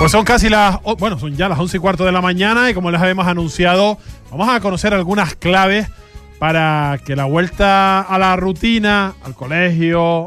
Pues son casi son ya las 11:15 de la mañana y como les habíamos anunciado, vamos a conocer algunas claves para que la vuelta a la rutina, al colegio,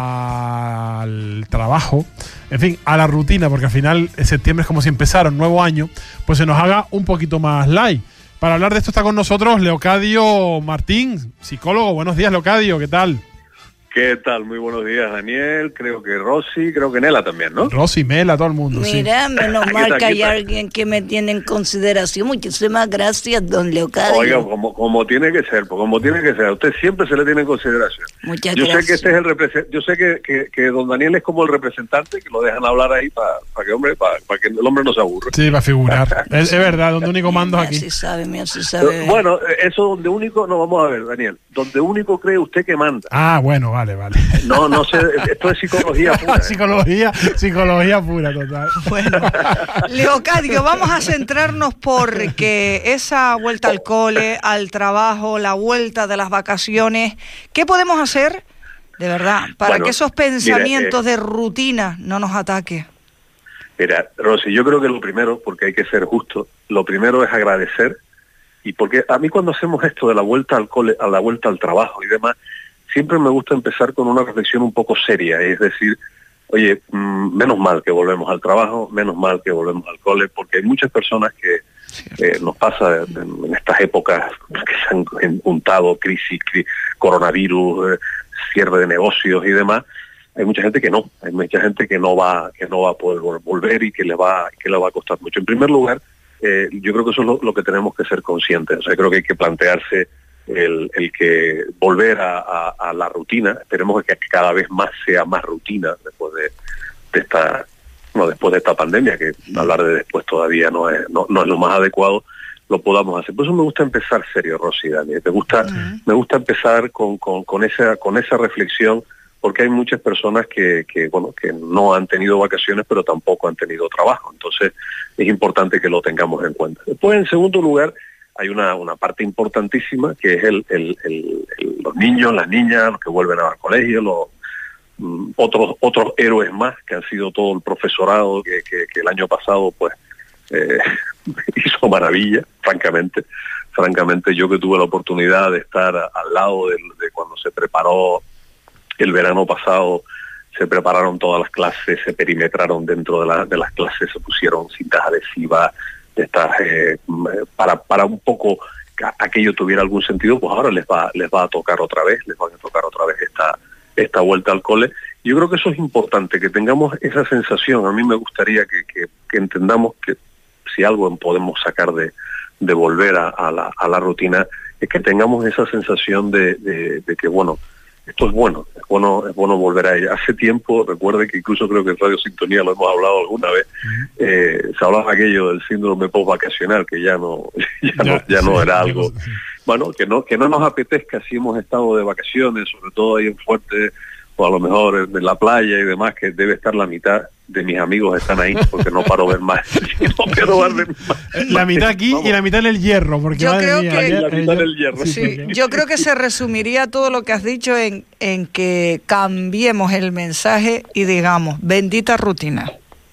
al trabajo, en fin, a la rutina, porque al final septiembre es como si empezara un nuevo año, pues se nos haga un poquito más light. Para hablar de esto está con nosotros Leocadio Martín, psicólogo. Buenos días, Leocadio, ¿qué tal? ¿Qué tal? Muy buenos días, Daniel. Creo que Rosy, creo que Nela también, ¿no? Rosy, Mela, todo el mundo. Mira, sí. menos mal que hay alguien que me tiene en consideración. Muchísimas gracias, don Leocadio. Oiga, como tiene que ser, como tiene que ser. A usted siempre se le tiene en consideración. Muchas gracias. Sé que este es el representante. Yo sé que don Daniel es como el representante, que lo dejan hablar ahí para que el hombre no se aburra. Sí, para figurar. es verdad, donde único mando aquí. Sí sabe. Bueno, eso donde único, no, vamos a ver, Daniel. Donde único cree usted que manda. Ah, bueno, vale. No sé, esto es psicología pura. Psicología pura, total. Bueno, Leocadio, vamos a centrarnos porque esa vuelta al cole, al trabajo, la vuelta de las vacaciones, ¿qué podemos hacer, de verdad, para que esos pensamientos de rutina no nos ataquen? Mira, Rosy, yo creo que lo primero, porque hay que ser justo, lo primero es agradecer, y porque a mí cuando hacemos esto de la vuelta al cole, a la vuelta al trabajo y demás, siempre me gusta empezar con una reflexión un poco seria, es decir, oye, menos mal que volvemos al trabajo, menos mal que volvemos al cole, porque hay muchas personas que nos pasa en estas épocas que se han juntado, crisis, coronavirus, cierre de negocios y demás. Hay mucha gente que no va a poder volver y que le va a costar mucho. En primer lugar, yo creo que eso es lo que tenemos que ser conscientes. O sea, creo que hay que plantearse el que volver a la rutina. Esperemos que cada vez más sea más rutina después de esta pandemia, que hablar de después todavía no es lo más adecuado, lo podamos hacer. Por eso me gusta empezar serio, Rosy, Dani. Me gusta empezar con esa reflexión, porque hay muchas personas que no han tenido vacaciones, pero tampoco han tenido trabajo. Entonces es importante que lo tengamos en cuenta. Después, en segundo lugar, hay una parte importantísima, que es los niños, las niñas, los que vuelven al colegio, otros héroes más, que han sido todo el profesorado que el año pasado pues hizo maravilla, francamente. Yo que tuve la oportunidad de estar al lado de cuando se preparó el verano pasado, se prepararon todas las clases, se perimetraron dentro de las clases, se pusieron cintas adhesivas, para un poco que aquello tuviera algún sentido. Pues ahora les va a tocar otra vez, esta vuelta al cole. Yo creo que eso es importante, que tengamos esa sensación. A mí me gustaría que entendamos que si algo podemos sacar de volver a la rutina, es que tengamos esa sensación de que, bueno, esto es bueno volver a ella. Hace tiempo, recuerde que incluso creo que en Radio Sintonía lo hemos hablado alguna vez, se hablaba aquello del síndrome post-vacacional, que ya no era algo, bueno, que no nos apetezca si hemos estado de vacaciones, sobre todo ahí en Fuerte, o a lo mejor en la playa y demás, que debe estar la mitad de mis amigos están ahí, porque no paro ver más. La mitad aquí y la mitad en el Hierro, porque yo creo Yo creo que se resumiría todo lo que has dicho en que cambiemos el mensaje y digamos, bendita rutina.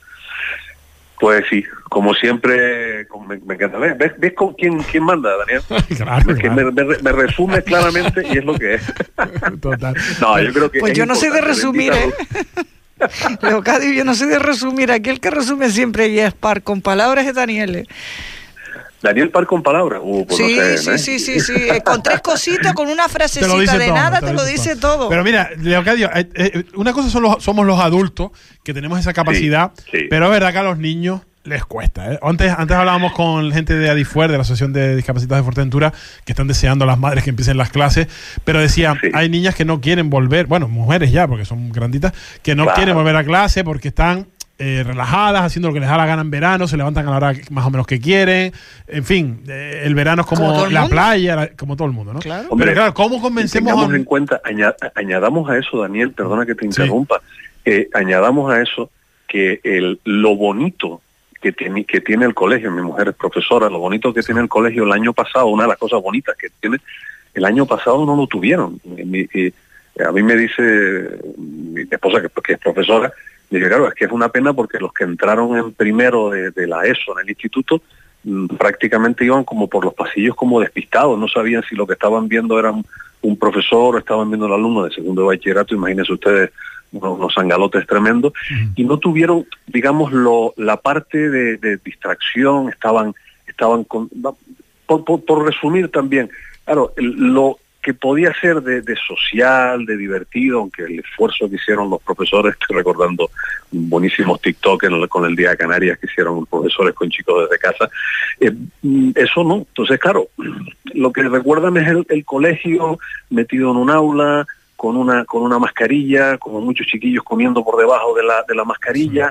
Pues sí, como siempre, me encanta. ¿Ves con quién manda, Daniel? Claro. Que me resume claramente y es lo que es. Total. No, yo creo que pues yo no sé de resumir, Leocadio, yo no sé de resumir. Aquí el que resume siempre y es par con palabras es Daniel. Daniel par con palabras. Pues sí, no sé, sí. Con tres cositas, con una frasecita de todo, nada, te lo dice todo. Pero mira, Leocadio, una cosa somos los adultos, que tenemos esa capacidad, sí. Pero es verdad que a los niños les cuesta, ¿eh? Antes hablábamos con gente de Adifuer, de la Asociación de Discapacitados de Fuerteventura, que están deseando a las madres que empiecen las clases, pero decía, hay niñas que no quieren volver, bueno, mujeres ya, porque son granditas, que no quieren volver a clase porque están relajadas, haciendo lo que les da la gana en verano, se levantan a la hora más o menos que quieren, en fin, el verano es como la playa, como todo el mundo, ¿no? Claro. Hombre, pero claro, ¿cómo convencemos tengamos en cuenta, añadamos a eso, Daniel, perdona que te interrumpa, añadamos a eso que lo bonito que tiene el colegio, mi mujer es profesora, lo bonito que tiene el colegio el año pasado, una de las cosas bonitas que tiene, el año pasado no lo tuvieron. A mí me dice mi esposa, que es profesora, Dije, claro, es que es una pena porque los que entraron en primero de la ESO en el instituto prácticamente iban como por los pasillos como despistados, no sabían si lo que estaban viendo era un profesor o estaban viendo al alumno de segundo de bachillerato, imagínense ustedes unos zangalotes tremendos, y no tuvieron, digamos, la parte de distracción, estaban con, por resumir también, claro, lo que podía ser de social, de divertido, aunque el esfuerzo que hicieron los profesores, estoy recordando buenísimos TikTok con el Día de Canarias que hicieron los profesores con chicos desde casa, eso no. Entonces, claro, lo que recuerdan es el colegio metido en un aula, con una mascarilla, como muchos chiquillos comiendo por debajo de la mascarilla,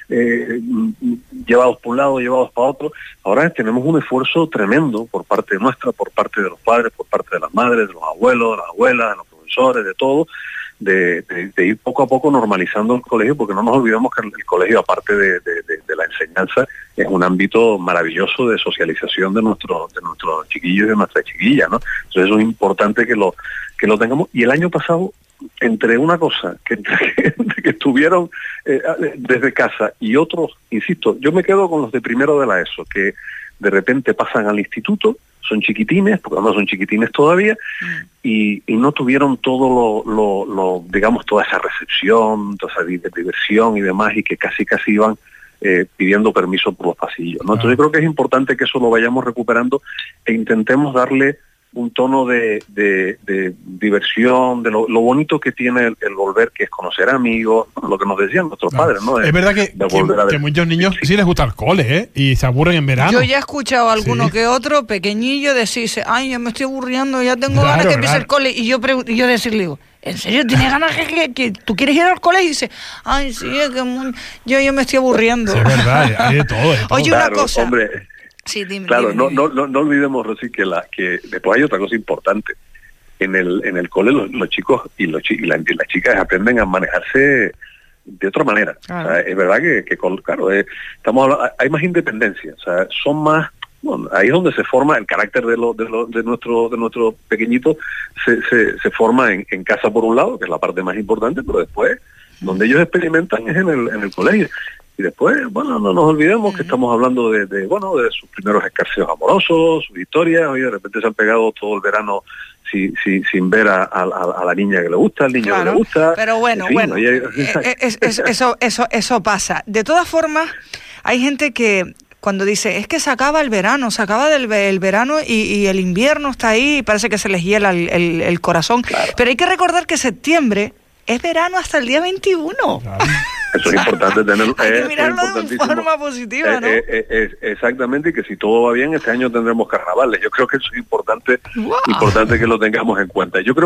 llevados por un lado, llevados para otro. Ahora tenemos un esfuerzo tremendo por parte nuestra, por parte de los padres, por parte de las madres, de los abuelos, de las abuelas, de los profesores, de todo, de ir poco a poco normalizando el colegio, porque no nos olvidemos que el colegio, aparte de la enseñanza, es un ámbito maravilloso de socialización de nuestros chiquillos y de nuestras chiquillas, ¿no? Entonces eso es importante que lo tengamos. Y el año pasado, entre una cosa que estuvieron desde casa y otros, insisto, yo me quedo con los de primero de la ESO, que de repente pasan al instituto, son chiquitines, porque no son chiquitines todavía, y no tuvieron todo lo digamos, toda esa recepción, toda esa diversión y demás, y que casi iban pidiendo permiso por los pasillos, ¿no? Entonces creo que es importante que eso lo vayamos recuperando e intentemos darle un tono de diversión, de lo bonito que tiene el volver, que es conocer amigos, lo que nos decían nuestros padres, ¿no? Es verdad que muchos niños sí les gusta el cole, ¿eh? Y se aburren en verano. Yo ya he escuchado a alguno que otro pequeñillo decirse, ay, ya me estoy aburriendo, ya tengo ganas que empiece el cole. Y yo decirle, digo, ¿en serio tienes ganas que tú quieres ir al colegio? Y dice, ay, sí, es que yo me estoy aburriendo. Sí, es verdad, hay de todo. Oye, claro, una cosa. Hombre, sí, dime, claro, dime. No olvidemos, Rosy, que después hay otra cosa importante. En el cole los chicos y las chicas aprenden a manejarse de otra manera. Claro. O sea, es verdad que claro, hay más independencia, o sea, son más. Bueno, ahí es donde se forma el carácter de nuestro pequeñito, se forma en casa por un lado, que es la parte más importante, pero después donde ellos experimentan es en el colegio. Y después, bueno, no nos olvidemos que estamos hablando de sus primeros escarceos amorosos, sus historias. Oye, de repente se han pegado todo el verano sin ver a la niña que le gusta, al niño que le gusta. Pero bueno, eso pasa. De todas formas, hay gente que cuando dice, es que se acaba el verano, el verano y el invierno está ahí y parece que se les hiela el corazón. Claro. Pero hay que recordar que septiembre es verano hasta el día 21. Claro. Eso es importante tenerlo. Hay que mirarlo de forma positiva, ¿no? Exactamente, y que si todo va bien, este año tendremos carnavales. Yo creo que eso es importante que lo tengamos en cuenta. Yo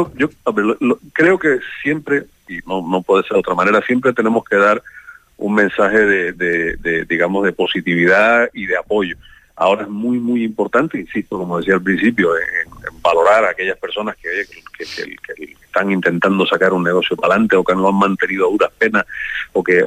creo que siempre, y no puede ser de otra manera, siempre tenemos que dar un mensaje digamos, de positividad y de apoyo. Ahora es muy, muy importante, insisto, como decía al principio, en valorar a aquellas personas que están intentando sacar un negocio para adelante o que no lo han mantenido a duras penas o que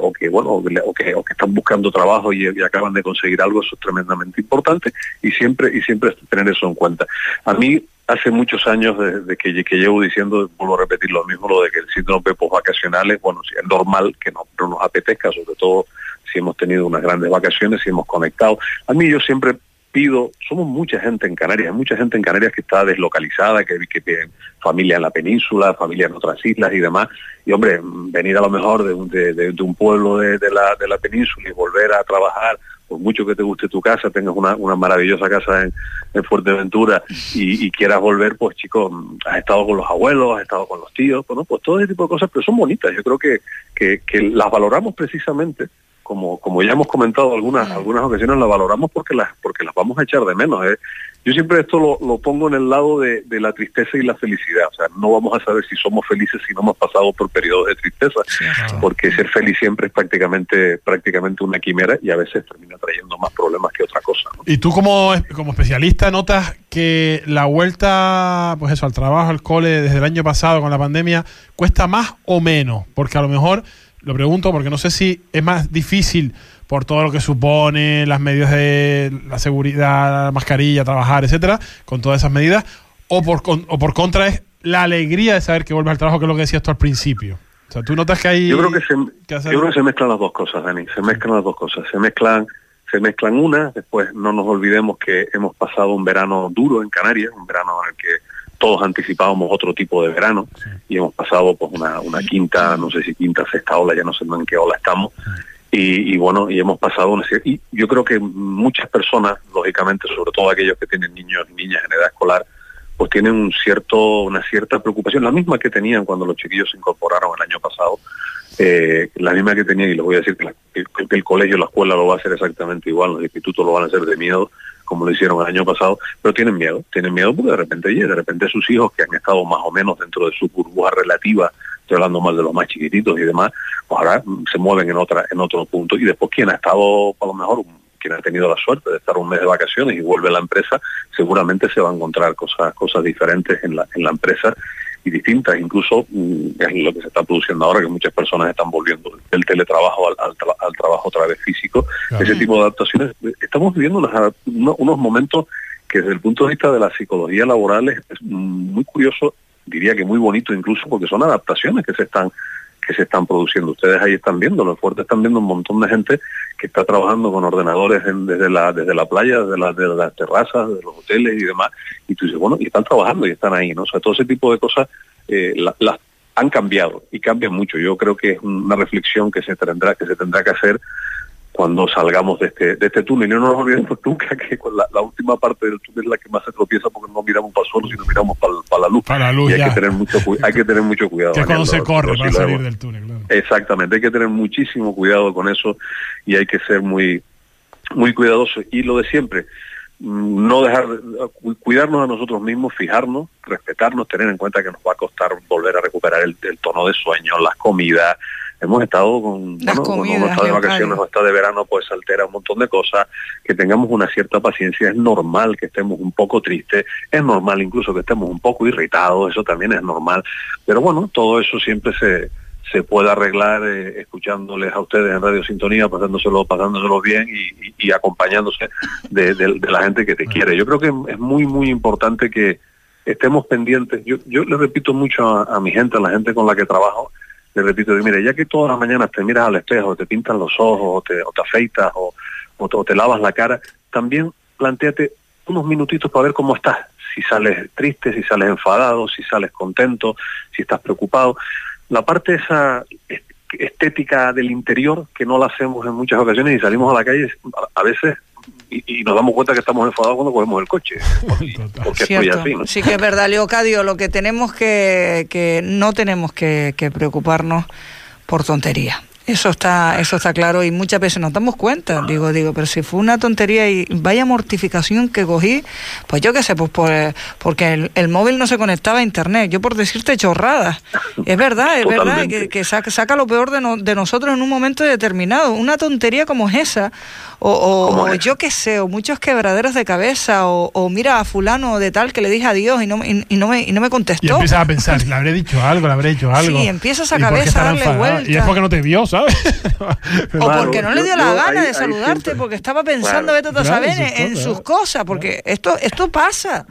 están buscando trabajo y acaban de conseguir algo. Eso es tremendamente importante y siempre tener eso en cuenta. A mí, hace muchos años desde que llevo diciendo, vuelvo a repetir lo mismo, lo de que el síndrome de posvacacionales, bueno, sí, es normal que no nos apetezca, sobre todo si hemos tenido unas grandes vacaciones, si hemos conectado. A mí yo siempre pido, somos mucha gente en Canarias, hay mucha gente en Canarias que está deslocalizada, que tiene familia en la península, familia en otras islas y demás, y hombre, venir a lo mejor de un pueblo de la península y volver a trabajar, por mucho que te guste tu casa, tengas una maravillosa casa en Fuerteventura y quieras volver, pues chicos, has estado con los abuelos, has estado con los tíos, pues todo ese tipo de cosas, pero son bonitas. Yo creo que las valoramos precisamente, como ya hemos comentado algunas ocasiones, las valoramos porque las vamos a echar de menos. Yo siempre esto lo pongo en el lado de la tristeza y la felicidad. O sea, no vamos a saber si somos felices si no hemos pasado por periodos de tristeza, porque ser feliz siempre es prácticamente una quimera y a veces termina trayendo más problemas que otra cosa, ¿no? Y tú como especialista notas que la vuelta, pues eso, al trabajo, al cole, desde el año pasado con la pandemia, ¿cuesta más o menos? Porque a lo mejor, lo pregunto porque no sé si es más difícil por todo lo que supone, las medidas de la seguridad, la mascarilla, trabajar, etcétera, con todas esas medidas, o por contra es la alegría de saber que vuelves al trabajo, que es lo que decías tú al principio. sea, tú notas que hay... Yo creo que se mezclan las dos cosas, Dani, se mezclan las dos cosas. Se mezclan una, después no nos olvidemos que hemos pasado un verano duro en Canarias, un verano en el que todos anticipábamos otro tipo de verano, sí. Y hemos pasado pues una quinta, no sé si quinta, sexta ola, ya no sé en qué ola estamos, y bueno, y hemos pasado y yo creo que muchas personas, lógicamente, sobre todo aquellos que tienen niños y niñas en edad escolar, pues tienen una cierta preocupación, la misma que tenían cuando los chiquillos se incorporaron el año pasado, la misma que tenían, y les voy a decir que el colegio, la escuela lo va a hacer exactamente igual, los institutos lo van a hacer de miedo, como lo hicieron el año pasado, pero tienen miedo porque de repente sus hijos, que han estado más o menos dentro de su burbuja relativa, estoy hablando más de los más chiquititos y demás, pues ahora se mueven en otro punto, y después quien ha estado, a lo mejor, quien ha tenido la suerte de estar un mes de vacaciones y vuelve a la empresa, seguramente se va a encontrar cosas diferentes en la empresa, y distintas, incluso es lo que se está produciendo ahora, que muchas personas están volviendo del teletrabajo al trabajo otra vez físico. Claro. Ese tipo de adaptaciones, estamos viviendo unos momentos que desde el punto de vista de la psicología laboral es muy curioso, diría que muy bonito incluso, porque son adaptaciones que se están produciendo. Ustedes ahí están viendo, los fuertes están viendo un montón de gente que está trabajando con ordenadores desde la playa, desde las terrazas, de los hoteles y demás, y tú dices, bueno, y están trabajando y están ahí, ¿no? O sea, todo ese tipo de cosas las han cambiado y cambian mucho. Yo creo que es una reflexión que se tendrá que hacer cuando salgamos de este túnel. Y no nos olvidemos nunca que con la última parte del túnel es la que más se tropieza, porque no miramos para el suelo, sino miramos para la luz. Para la luz, y hay que tener mucho cuidado. Que es cuando se corre para salir del túnel, claro. Exactamente, hay que tener muchísimo cuidado con eso, y hay que ser muy, muy cuidadoso. Y lo de siempre, no dejar, cuidarnos a nosotros mismos, fijarnos, respetarnos, tener en cuenta que nos va a costar volver a recuperar el tono de sueño, las comidas. Hemos estado cuando uno está de vacaciones o está de verano, pues se altera un montón de cosas, que tengamos una cierta paciencia. Es normal que estemos un poco tristes, es normal incluso que estemos un poco irritados, eso también es normal, pero bueno, todo eso siempre se puede arreglar escuchándoles a ustedes en Radio Sintonía, pasándoselo bien y acompañándose de la gente que te quiere. Yo creo que es muy, muy importante que estemos pendientes. Yo le repito mucho a mi gente, a la gente con la que trabajo, le repito, mire, ya que todas las mañanas te miras al espejo, te pintan los ojos, o te afeitas, o te lavas la cara, también plantéate unos minutitos para ver cómo estás. Si sales triste, si sales enfadado, si sales contento, si estás preocupado. La parte esa estética del interior, que no la hacemos en muchas ocasiones, y salimos a la calle a veces y nos damos cuenta que estamos enfadados cuando cogemos el coche, porque estoy así, ¿no? Sí, que es verdad, Leocadio, lo que tenemos que no tenemos que preocuparnos por tontería. Eso está claro, y muchas veces nos damos cuenta, digo, pero si fue una tontería y vaya mortificación que cogí, pues yo qué sé, pues porque el móvil no se conectaba a internet, yo por decirte chorradas. Es verdad que saca lo peor de nosotros en un momento determinado. Una tontería como es esa, o yo qué sé, o muchos quebraderos de cabeza, o mira a fulano de tal que le dije adiós y no me contestó. Y empiezas a pensar, le habré dicho algo. Sí, empiezas a cabeza a darle vuelta. Y es porque no te vio, ¿sabes? O porque no le dio la gana de saludarte, porque estaba pensando, vete a saber, en sus cosas, porque esto pasa.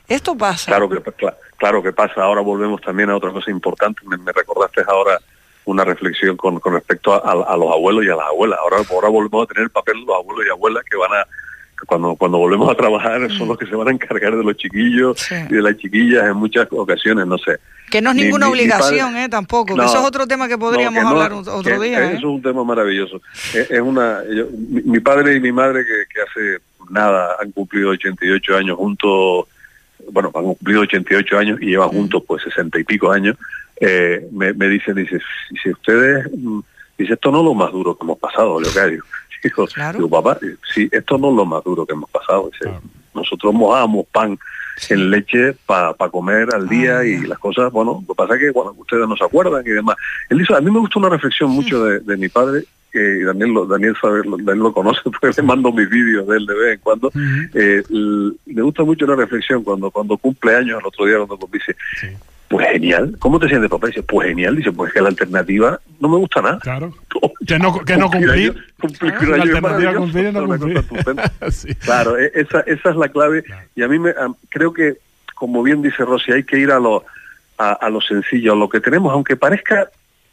Claro que pasa. Ahora volvemos también a otra cosa importante. Me recordaste ahora una reflexión con respecto a los abuelos y a las abuelas. Ahora volvemos a tener el papel de los abuelos y abuelas que van a, cuando volvemos a trabajar, son los que se van a encargar de los chiquillos y de las chiquillas en muchas ocasiones, no sé. Que no es ninguna obligación, tampoco. No, que eso es otro tema que podríamos hablar otro día. Eso es un tema maravilloso. Mi padre y mi madre, que hace nada han cumplido 88 años juntos, bueno, han cumplido 88 años y llevan juntos pues 60 y pico años, me dicen, dice, ustedes, dice, esto no es lo más duro que hemos pasado, Leocadio. Digo, papá, sí, esto no es lo más duro que hemos pasado. Dice, nosotros mojábamos pan en leche para comer al día y las cosas, bueno, lo que pasa es que ustedes no se acuerdan y demás. Él dice, a mí me gusta una reflexión mucho de mi padre, que Daniel lo conoce porque le mando mis vídeos de él de vez en cuando. Me gusta mucho una reflexión cuando cumple años, el otro día cuando dice, pues genial. ¿Cómo te sientes, papá? Dice, pues genial. Dice, pues que la alternativa no me gusta nada. Claro. Que no cumplir. La alternativa cumplir no cumplir. Sí. Claro, esa es la clave. Claro. Y a mí creo que, como bien dice Rosy, hay que ir a lo sencillo, a lo que tenemos, aunque parezca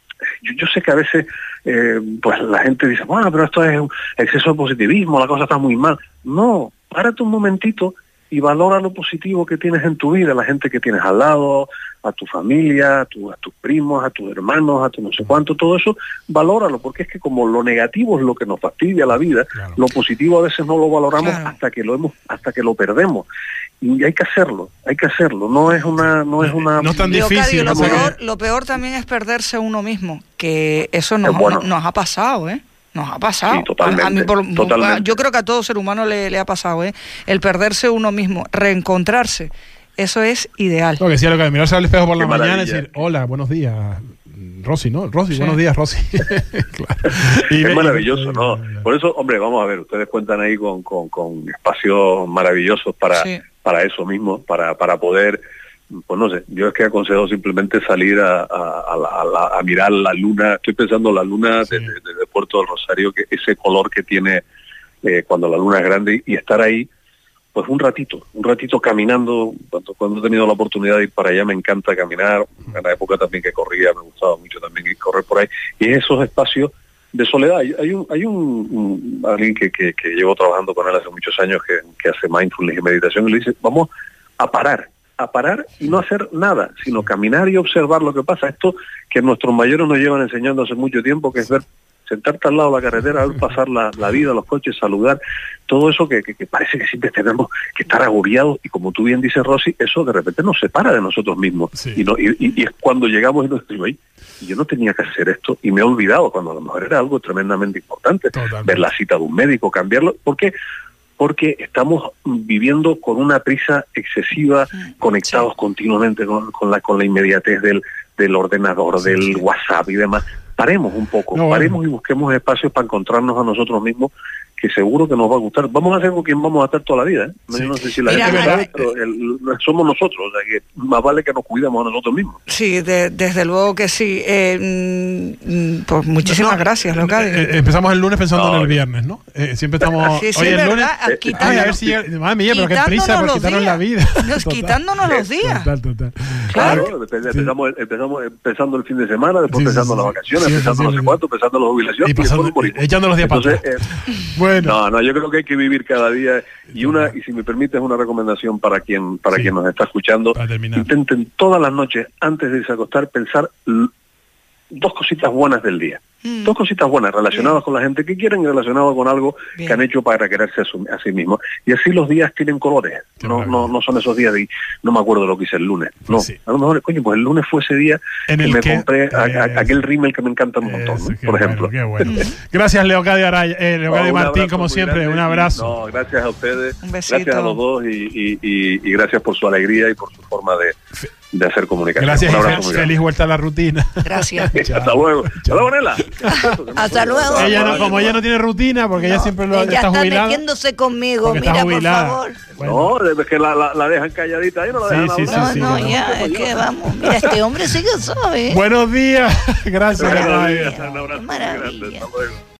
yo sé que a veces pues la gente dice, bueno, pero esto es un exceso de positivismo, la cosa está muy mal. No, párate un momentito y valora lo positivo que tienes en tu vida, la gente que tienes al lado, a tu familia, a tus primos, a tus hermanos, a tu no sé cuánto, todo eso, valóralo, porque es que como lo negativo es lo que nos fastidia la vida, claro, lo positivo a veces no lo valoramos, claro, hasta que lo perdemos. Y hay que hacerlo, no es tan difícil. Lo peor también es perderse uno mismo, que eso nos ha pasado, ¿eh? Nos ha pasado. Sí, totalmente, totalmente. Yo creo que a todo ser humano le ha pasado, ¿eh? El perderse uno mismo, reencontrarse, eso es ideal. Lo que decía, lo que mirarse al espejo por la mañana y decir, hola, buenos días, Rosy, ¿no? Rosy, sí. Buenos días, Rosy. Claro. Es maravilloso, ¿no? Por eso, hombre, vamos a ver, ustedes cuentan ahí con espacios maravillosos para eso mismo, para poder, pues no sé, yo es que aconsejo simplemente salir a mirar la luna. Estoy pensando en la luna desde Puerto del Rosario, que ese color que tiene cuando la luna es grande, y estar ahí pues un ratito caminando. Cuando he tenido la oportunidad de ir para allá me encanta caminar. En la época también que corría me gustaba mucho también ir correr por ahí, y esos espacios de soledad. Hay un alguien que llevo trabajando con él hace muchos años que hace mindfulness y meditación, y le dice, vamos a parar y no hacer nada, sino caminar y observar lo que pasa. Esto que nuestros mayores nos llevan enseñando hace mucho tiempo, que es sentarte al lado de la carretera, ver pasar la vida, los coches, saludar, todo eso que parece que siempre tenemos que estar agobiados, y como tú bien dices, Rosy, eso de repente nos separa de nosotros mismos, sí. y es cuando llegamos y nos decimos, y yo no tenía que hacer esto, y me he olvidado, cuando a lo mejor era algo tremendamente importante. Totalmente. Ver la cita de un médico, cambiarlo. ¿Por qué? Porque estamos viviendo con una prisa excesiva, conectados continuamente con la inmediatez del ordenador, del WhatsApp y demás. Paremos un poco, y busquemos espacios para encontrarnos a nosotros mismos, que seguro que nos va a gustar. Vamos a hacer con quien vamos a estar toda la vida, ¿eh? Sí. Yo no sé si la gente sabe, pero somos nosotros, o sea que más vale que nos cuidemos a nosotros mismos. Sí, desde luego que sí. Pues muchísimas gracias, Leocadio. Empezamos el lunes pensando en el viernes, ¿no? Siempre estamos... Sí, hoy el lunes... a ver si... Madre mía, pero qué prisa por quitarnos la vida. Quitándonos los días. Total. Claro, empezamos empezando el fin de semana, después pensando las vacaciones, pensando no sé cuánto, pensando la jubilación, y echando los días para atrás. Bueno. No, yo creo que hay que vivir cada día, y si me permites una recomendación para quien nos está escuchando, intenten todas las noches antes de irse a acostar pensar dos cositas buenas del día. Dos cositas buenas relacionadas con la gente que quieren y relacionadas con algo que han hecho para quererse a sí mismos. Y así los días tienen colores. No son esos días de no me acuerdo lo que hice el lunes. No. Sí. A lo mejor, pues el lunes fue ese día en el que me compré aquel rímel que me encanta un montón, ¿no? Por ejemplo. Bueno. Gracias, Leocadio Martín, como siempre. Grande, un abrazo. No, gracias a ustedes. Un besito. Gracias a los dos y gracias por su alegría y por su forma de hacer comunicación. Gracias, feliz vuelta a la rutina. Gracias. Hasta luego. Hasta luego, Nela. Hasta luego. Como ella no tiene rutina, porque ella siempre está jubilada. Está metiéndose conmigo, mira, por favor. Bueno. No, es que la dejan calladita ahí, no la dejan hablar. No, es que vamos, mira, este hombre sí que sabe. Buenos días. Gracias. Un abrazo muy grande. Hasta luego.